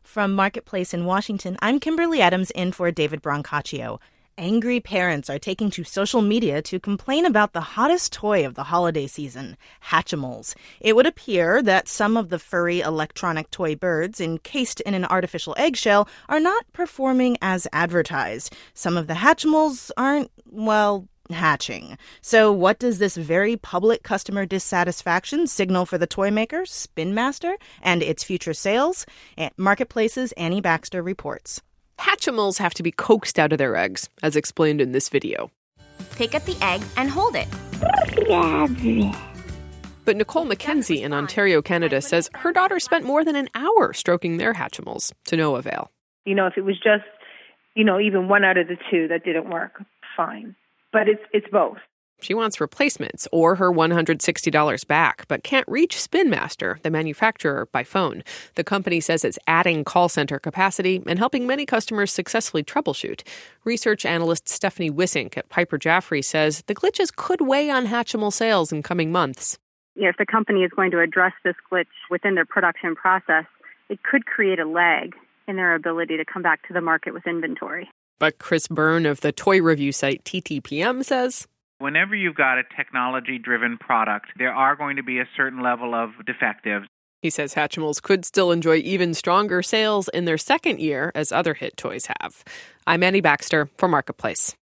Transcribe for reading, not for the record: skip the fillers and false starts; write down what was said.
From Marketplace in Washington, I'm Kimberly Adams in for David Brancaccio. Angry parents are taking to social media to complain about the hottest toy of the holiday season, Hatchimals. It would appear that some of the furry electronic toy birds encased in an artificial eggshell are not performing as advertised. Some of the Hatchimals aren't, hatching. So what does this very public customer dissatisfaction signal for the toy maker, Spin Master, and its future sales? Marketplace's Annie Baxter reports. Hatchimals have to be coaxed out of their eggs, as explained in this video. Pick up the egg and hold it. But Nicole McKenzie in Ontario, Canada, says her daughter spent more than an hour stroking their Hatchimals to no avail. If it was just, even one out of the two that didn't work, fine. But it's both. She wants replacements or her $160 back, but can't reach Spin Master, the manufacturer, by phone. The company says it's adding call center capacity and helping many customers successfully troubleshoot. Research analyst Stephanie Wissink at Piper Jaffray says the glitches could weigh on Hatchimal sales in coming months. If the company is going to address this glitch within their production process, it could create a lag in their ability to come back to the market with inventory. But Chris Byrne of the toy review site TTPM says, whenever you've got a technology-driven product, there are going to be a certain level of defectives. He says Hatchimals could still enjoy even stronger sales in their second year as other hit toys have. I'm Annie Baxter for Marketplace.